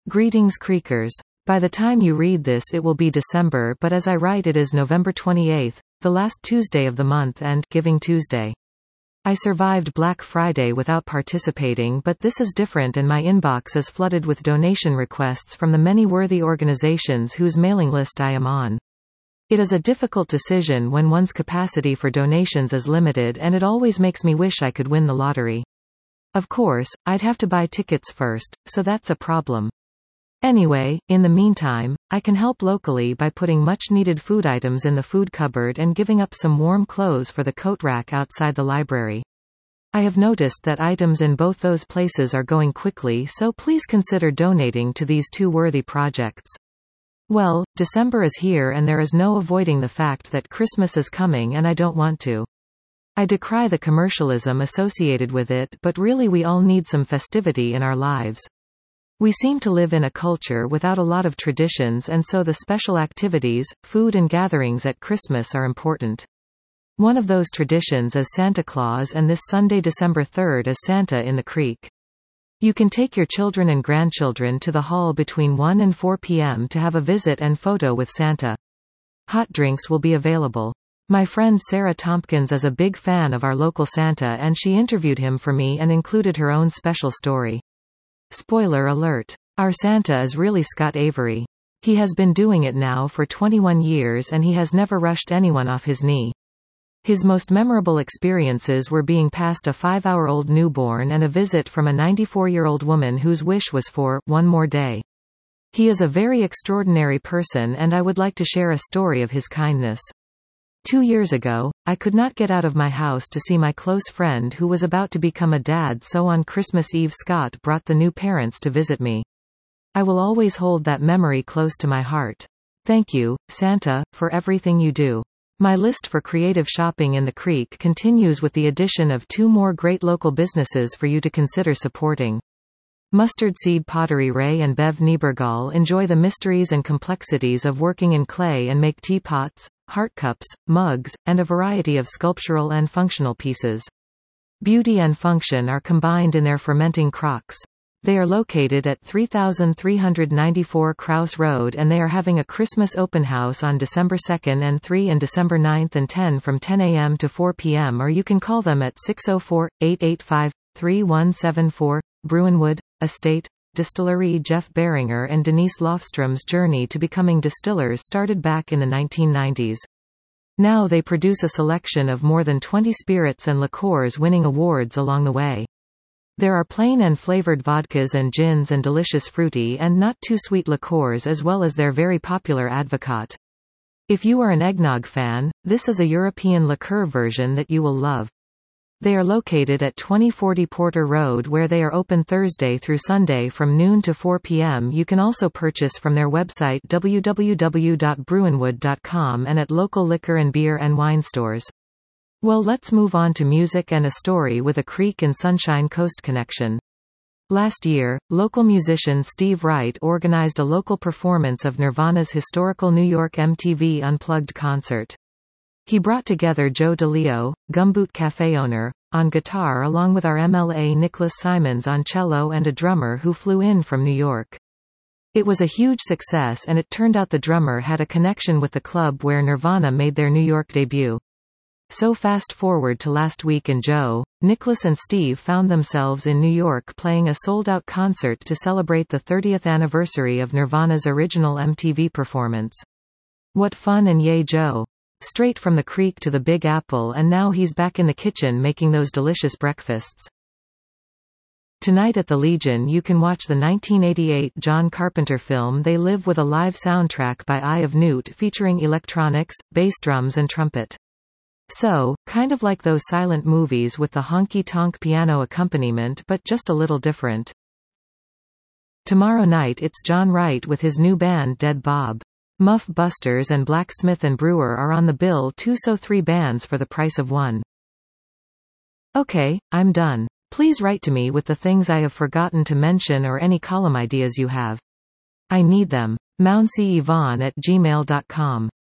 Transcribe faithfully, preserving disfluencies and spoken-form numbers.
Greetings Creekers. By the time you read this it will be December, but as I write it is November twenty-eighth, the last Tuesday of the month and Giving Tuesday. I survived Black Friday without participating, but this is different and my inbox is flooded with donation requests from the many worthy organizations whose mailing list I am on. It is a difficult decision when one's capacity for donations is limited, and it always makes me wish I could win the lottery. Of course, I'd have to buy tickets first, so that's a problem. Anyway, in the meantime, I can help locally by putting much-needed food items in the food cupboard and giving up some warm clothes for the coat rack outside the library. I have noticed that items in both those places are going quickly, so please consider donating to these two worthy projects. Well, December is here and there is no avoiding the fact that Christmas is coming and I don't want to. I decry the commercialism associated with it, but really we all need some festivity in our lives. We seem to live in a culture without a lot of traditions, and so the special activities, food and gatherings at Christmas are important. One of those traditions is Santa Claus, and this Sunday December third is Santa in the Creek. You can take your children and grandchildren to the hall between one and four p m to have a visit and photo with Santa. Hot drinks will be available. My friend Sarah Tompkins is a big fan of our local Santa, and she interviewed him for me and included her own special story. Spoiler alert. Our Santa is really Scott Avery. He has been doing it now for twenty-one years and he has never rushed anyone off his knee. His most memorable experiences were being past a five-hour-old newborn and a visit from a ninety-four-year-old woman whose wish was for one more day. He is a very extraordinary person, and I would like to share a story of his kindness. Two years ago, I could not get out of my house to see my close friend who was about to become a dad, so on Christmas Eve Scott brought the new parents to visit me. I will always hold that memory close to my heart. Thank you, Santa, for everything you do. My list for creative shopping in the Creek continues with the addition of two more great local businesses for you to consider supporting. Mustard Seed Pottery. Ray and Bev Niebergall enjoy the mysteries and complexities of working in clay and make teapots, heart cups, mugs, and a variety of sculptural and functional pieces. Beauty and function are combined in their fermenting crocks. They are located at three thousand three hundred ninety-four Krause Road, and they are having a Christmas open house on December second and third and December ninth and tenth from ten a m to four p m, or you can call them at six oh four, eight eight five, three one seven four. Bruinwood Estate Distillery. Jeff Beringer and Denise Lofstrom's journey to becoming distillers started back in the nineteen nineties. Now they produce a selection of more than twenty spirits and liqueurs, winning awards along the way. There are plain and flavored vodkas and gins and delicious fruity and not too sweet liqueurs, as well as their very popular Advocaat. If you are an eggnog fan, this is a European liqueur version that you will love. They are located at twenty forty Porter Road, where they are open Thursday through Sunday from noon to four p m You can also purchase from their website w w w dot bruinwood dot com and at local liquor and beer and wine stores. Well, let's move on to music and a story with a Creek and Sunshine Coast connection. Last year, local musician Steve Wright organized a local performance of Nirvana's historical New York M T V Unplugged concert. He brought together Joe DeLeo, Gumboot Cafe owner, on guitar, along with our M L A Nicholas Simons on cello and a drummer who flew in from New York. It was a huge success, and it turned out the drummer had a connection with the club where Nirvana made their New York debut. So fast forward to last week and Joe, Nicholas and Steve found themselves in New York playing a sold-out concert to celebrate the thirtieth anniversary of Nirvana's original M T V performance. What fun, and yay Joe! Straight from the Creek to the Big Apple, and now he's back in the kitchen making those delicious breakfasts. Tonight at the Legion you can watch the nineteen eighty-eight John Carpenter film They Live with a live soundtrack by Eye of Newt featuring electronics, bass drums and trumpet. So, kind of like those silent movies with the honky-tonk piano accompaniment, but just a little different. Tomorrow night it's John Wright with his new band Dead Bob. Muff Busters and Blacksmith and Brewer are on the bill too, so three bands for the price of one. Okay, I'm done. Please write to me with the things I have forgotten to mention or any column ideas you have. I need them. Mouncy Yvonne at gmail dot com